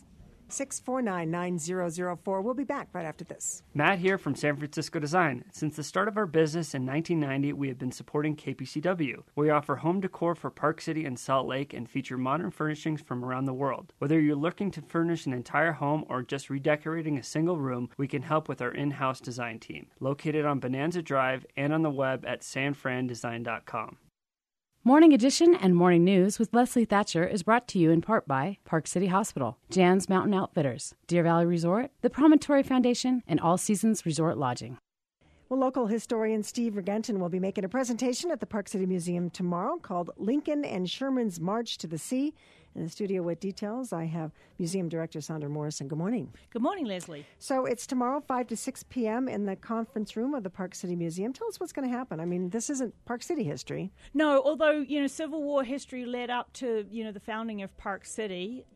649-9004. We'll be back right after this.
Matt here from San Francisco Design. Since the start of our business in 1990, we have been supporting KPCW. We offer home decor for Park City and Salt Lake and feature modern furnishings from around the world. Whether you're looking to furnish an entire home or just redecorating a single room, we can help with our in-house design team, located on Bonanza Drive and on the web at sanfrandesign.com.
Morning Edition and Morning News with Leslie Thatcher is brought to you in part by Park City Hospital, Jan's Mountain Outfitters, Deer Valley Resort, the Promontory Foundation, and All Seasons Resort Lodging.
Well, local historian Steve Regenton will be making a presentation at the Park City Museum tomorrow called Lincoln and Sherman's March to the Sea. In the studio with details, I have Museum Director Sandra Morrison. Good morning.
Good morning, Leslie.
So it's tomorrow, 5 to 6 p.m. in the conference room of the Park City Museum. Tell us what's going to happen. I mean, this isn't Park City history.
No, although, Civil War history led up to, the founding of Park City.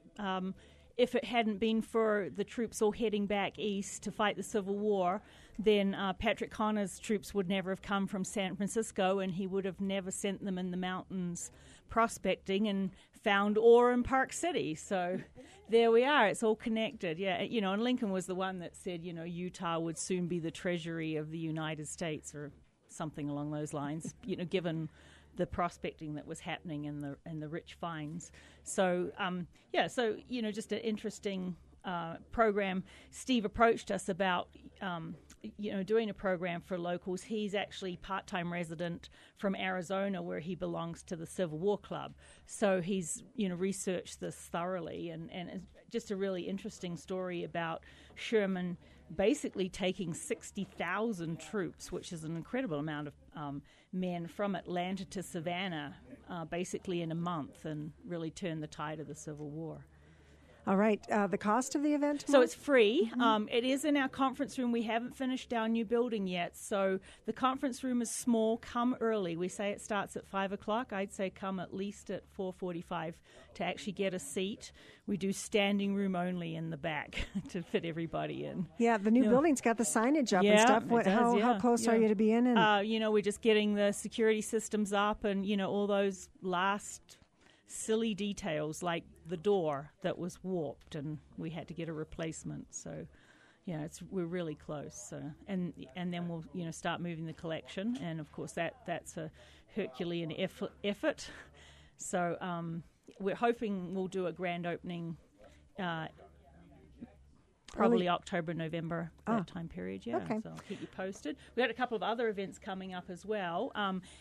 If it hadn't been for the troops all heading back east to fight the Civil War, then Patrick Connor's troops would never have come from San Francisco, and he would have never sent them in the mountains prospecting and found ore in Park City. So there we are. It's all connected. Yeah, and Lincoln was the one that said, Utah would soon be the treasury of the United States or something along those lines, given the prospecting that was happening in the rich finds. So, just an interesting program. Steve approached us about, doing a program for locals. He's actually part-time resident from Arizona, where he belongs to the Civil War Club. So he's, researched this thoroughly, and it's just a really interesting story about Sherman basically taking 60,000 troops, which is an incredible amount of men, from Atlanta to Savannah, basically in a month, and really turned the tide of the Civil War.
All right. The cost of the event
So
tomorrow?
it's free. Mm-hmm. It is in our conference room. We haven't finished our new building yet. So the conference room is small. Come early. We say it starts at 5 o'clock. I'd say come at least at 4:45 to actually get a seat. We do standing room only in the back to fit everybody in.
Yeah, the new building's got the signage up and stuff. How close are you to be in?
We're just getting the security systems up and, all those last silly details like the door that was warped and we had to get a replacement. So, we're really close. So, and then we'll start moving the collection, and of course that's a Herculean effort. So we're hoping we'll do a grand opening. Probably October, November, that time period, yeah. Okay. So I'll keep you posted. We've got a couple of other events coming up as well.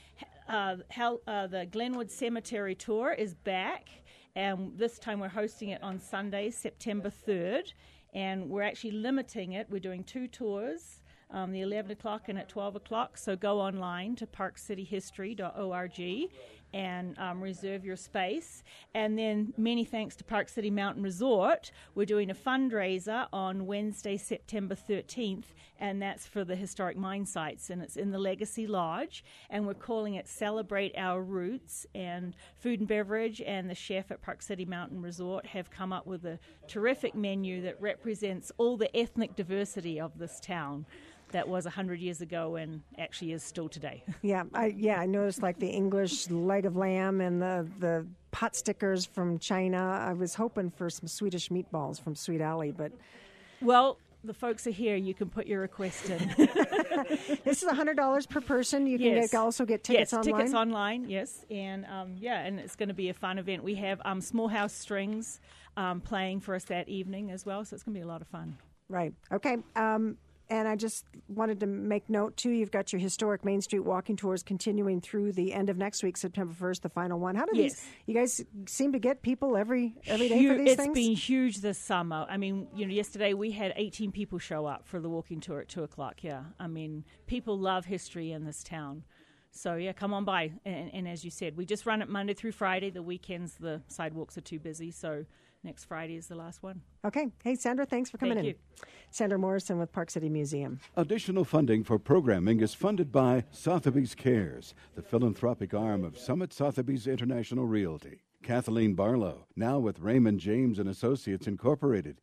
The Glenwood Cemetery Tour is back, and this time we're hosting it on Sunday, September 3rd, and we're actually limiting it. We're doing 2 tours, the 11 o'clock and at 12 o'clock, so go online to parkcityhistory.org and reserve your space. And then many thanks to Park City Mountain Resort, we're doing a fundraiser on Wednesday, September 13th, and that's for the historic mine sites, and it's in the Legacy Lodge, and we're calling it Celebrate Our Roots. And Food and Beverage and the chef at Park City Mountain Resort have come up with a terrific menu that represents all the ethnic diversity of this town that was 100 years ago and actually is still today.
I noticed like the English leg of lamb and the pot stickers from China. I was hoping for some Swedish meatballs from Sweet Alley, but...
Well, the folks are here. You can put your request in.
This is $100 per person. You can also get tickets online?
Yes, tickets online, yes. And, and it's going to be a fun event. We have Small House Strings playing for us that evening as well, so it's going to be a lot of fun.
Right. Okay. And I just wanted to make note, too, you've got your historic Main Street walking tours continuing through the end of next week, September 1st, the final one. How do you guys seem to get people every day for these things?
It's been huge this summer. I mean, yesterday we had 18 people show up for the walking tour at 2 o'clock, I mean, people love history in this town. So, come on by. And as you said, we just run it Monday through Friday. The weekends, the sidewalks are too busy, so next Friday is the last one.
Okay. Hey, Sandra, thanks for coming
Thank
in.
you.
Sandra Morrison with Park City Museum.
Additional funding for programming is funded by Sotheby's Cares, the philanthropic arm of Summit Sotheby's International Realty. Kathleen Barlow, now with Raymond James & Associates Incorporated.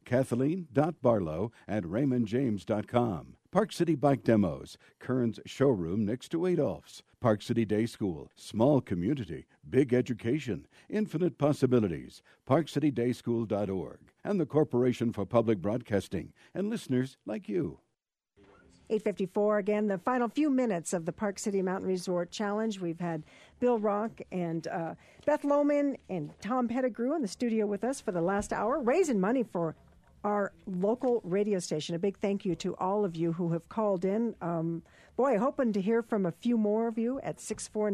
Kathleen.Barlow@RaymondJames.com. Park City Bike Demos, Kern's showroom next to Adolph's. Park City Day School, small community, big education, infinite possibilities. ParkCityDaySchool.org. And the Corporation for Public Broadcasting and listeners like you.
8:54 again, the final few minutes of the Park City Mountain Resort Challenge. We've had Bill Rock and Beth Lohman and Tom Pettigrew in the studio with us for the last hour, raising money for our local radio station. A big thank you to all of you who have called in. Hoping to hear from a few more of you at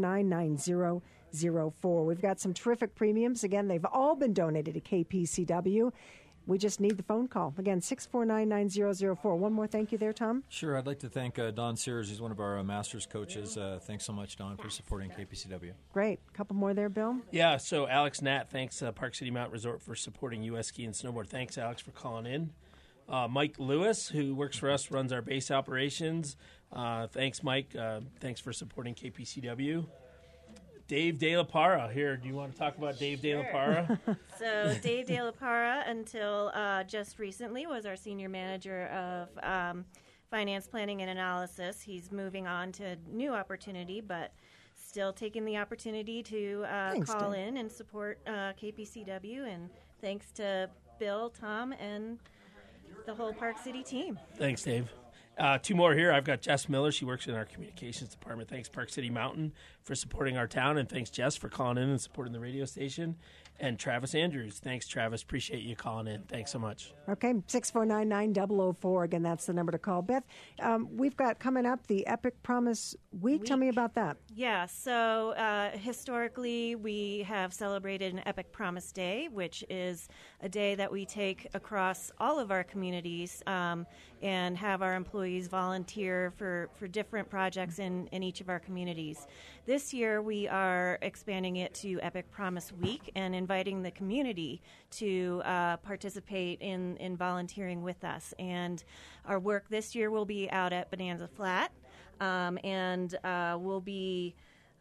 649-9004. We've got some terrific premiums. Again, they've all been donated to KPCW. We just need the phone call. Again, 649-9004. One more thank you there, Tom.
Sure. I'd like to thank Don Sears. He's one of our Masters coaches. Thanks so much, Don, for supporting KPCW.
Great. A couple more there, Bill.
Yeah, so Alex Nat thanks Park City Mountain Resort for supporting U.S. Ski and Snowboard. Thanks, Alex, for calling in. Mike Lewis, who works for us, runs our base operations. Thanks, Mike. Thanks for supporting KPCW. Dave De La Parra here. Do you want to talk about Dave De La Parra?
So Dave De La Parra, until just recently, was our senior manager of finance planning and analysis. He's moving on to new opportunity, but still taking the opportunity to call in and support KPCW. And thanks to Bill, Tom, and the whole Park City team.
Thanks, Dave. Two more here. I've got Jess Miller. She works in our communications department. Thanks, Park City Mountain, for supporting our town. And thanks, Jess, for calling in and supporting the radio station. And Travis Andrews. Thanks, Travis. Appreciate you calling in. Thanks so much.
Okay, 649-9004. Again, that's the number to call. Beth, we've got coming up the Epic Promise Week. Tell me about that.
Yeah, so historically we have celebrated an Epic Promise Day, which is a day that we take across all of our communities and have our employees volunteer for different projects in each of our communities. This year we are expanding it to Epic Promise Week and inviting the community to participate in volunteering with us. And our work this year will be out at Bonanza Flat. And we'll be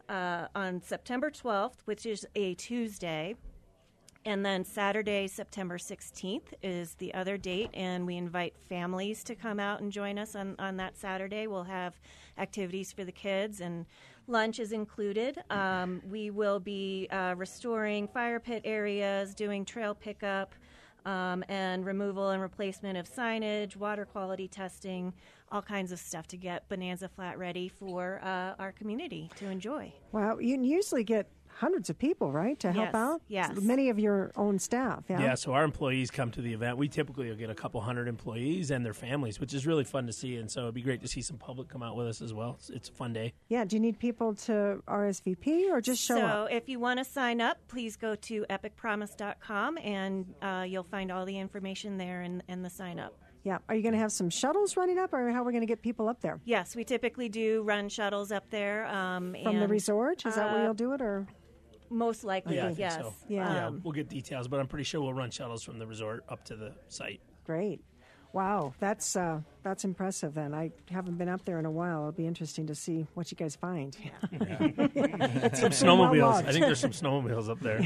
on September 12th, which is a Tuesday. And then Saturday, September 16th is the other date, and we invite families to come out and join us on that Saturday. We'll have activities for the kids, and lunch is included. We will be restoring fire pit areas, doing trail pickup, and removal and replacement of signage, water quality testing, all kinds of stuff to get Bonanza Flat ready for our community to enjoy.
Wow, you usually get hundreds of people, right, to help out?
Yes.
Many of your own staff, yeah?
Yeah, so our employees come to the event. We typically will get a couple hundred employees and their families, which is really fun to see, and so it'd be great to see some public come out with us as well. It's a fun day.
Yeah, do you need people to RSVP or just show up?
So if you want to sign up, please go to epicpromise.com, and you'll find all the information there and the sign up.
Yeah. Are you going to have some shuttles running up, or how are we going to get people up there?
Yes, we typically do run shuttles up there.
From the resort? Is that where you'll do it, or...?
Most likely,
yeah, I think
yes.
so.
Yeah.
We'll get details, but I'm pretty sure we'll run shuttles from the resort up to the site.
Great. Wow, that's impressive then. I haven't been up there in a while. It'll be interesting to see what you guys find.
Some snowmobiles. I think there's some snowmobiles up there.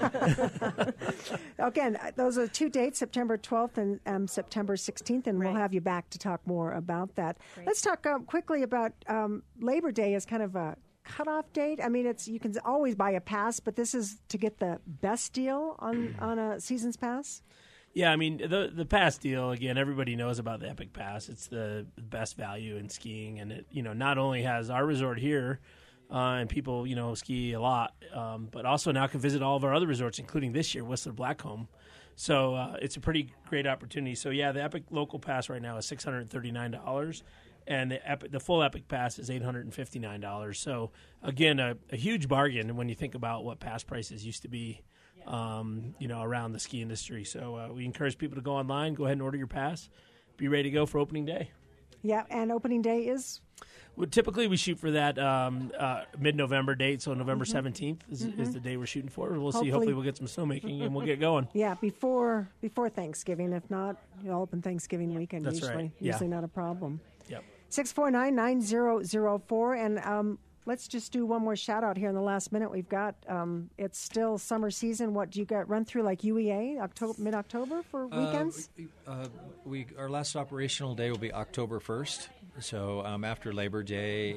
Again, those are two dates, September 12th and September 16th, and we'll have you back to talk more about that. Great. Let's talk quickly about Labor Day as kind of a cutoff date. I mean, you can always buy a pass, but this is to get the best deal on a season's pass?
Yeah, I mean, the pass deal, again, everybody knows about the Epic Pass. It's the best value in skiing, and it, not only has our resort here, and people, ski a lot, but also now can visit all of our other resorts, including this year, Whistler Blackcomb. So it's a pretty great opportunity. So, yeah, the Epic Local Pass right now is $639, and the full Epic Pass is $859. So, again, a huge bargain when you think about what pass prices used to be. Around the ski industry. So we encourage people to go online, go ahead and order your pass, be ready to go for opening day.
Yeah, and opening day is?
Typically, we shoot for that mid-November date, so November 17th is the day we're shooting for. We'll see. Hopefully, we'll get some snowmaking, and we'll get going.
Yeah, before Thanksgiving. If not, you'll open Thanksgiving weekend.
That's
usually,
right.
Usually not a problem.
Yep.
649-9004, and let's just do one more shout out here in the last minute. We've got it's still summer season. What do you got? Run through like UEA mid-October for weekends?
Our last operational day will be October 1st. So after Labor Day,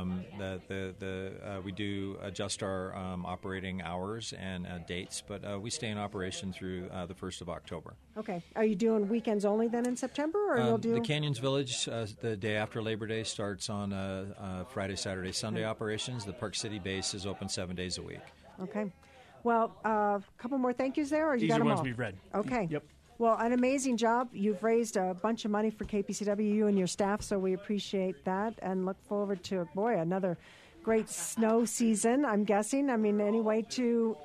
we do adjust our operating hours and dates, but we stay in operation through the 1st of October.
Okay. Are you doing weekends only then in September, or you'll do
the Canyons Village? The day after Labor Day starts on Friday, Saturday, Sunday operations. The Park City base is open 7 days a week.
Okay. Well, a couple more thank yous there, or you
These
got
are
them
ones
all?
we've read.
Okay.
Yep.
Well, an amazing job. You've raised a bunch of money for KPCW, you and your staff, so we appreciate that and look forward to, another great snow season, I'm guessing. I mean, any way to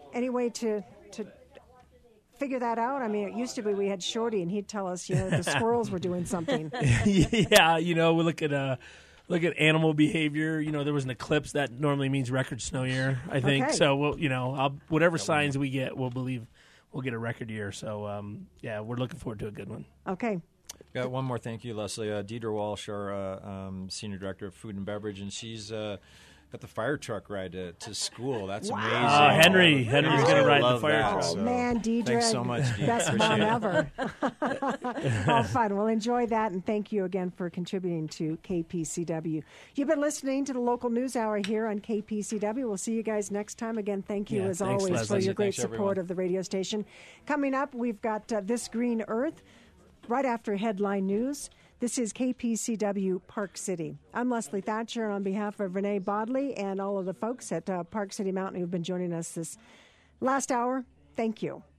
figure that out? I mean, it used to be we had Shorty, and he'd tell us, the squirrels were doing something.
Yeah, we look at animal behavior. There was an eclipse that normally means record snow year, I think.
Okay.
So, whatever signs we get, we'll believe we'll get a record year. So, we're looking forward to a good one.
Okay.
Got one more thank you, Leslie. Deidre Walsh, our Senior Director of Food and Beverage, and she's got the fire truck ride to school. That's amazing.
Henry's going to ride the fire truck.
Oh, man, Deidre.
Thanks so much, Deidre.
Best mom ever. All fun. Well, enjoy that, and thank you again for contributing to KPCW. You've been listening to the Local News Hour here on KPCW. We'll see you guys next time. Again, thank you, as
thanks,
always,
Leslie.
for your great
Thanks,
support
everyone.
of the radio station. Coming up, we've got This Green Earth right after Headline News. This is KPCW Park City. I'm Leslie Thatcher, and on behalf of Renee Bodley and all of the folks at Park City Mountain who've been joining us this last hour, thank you.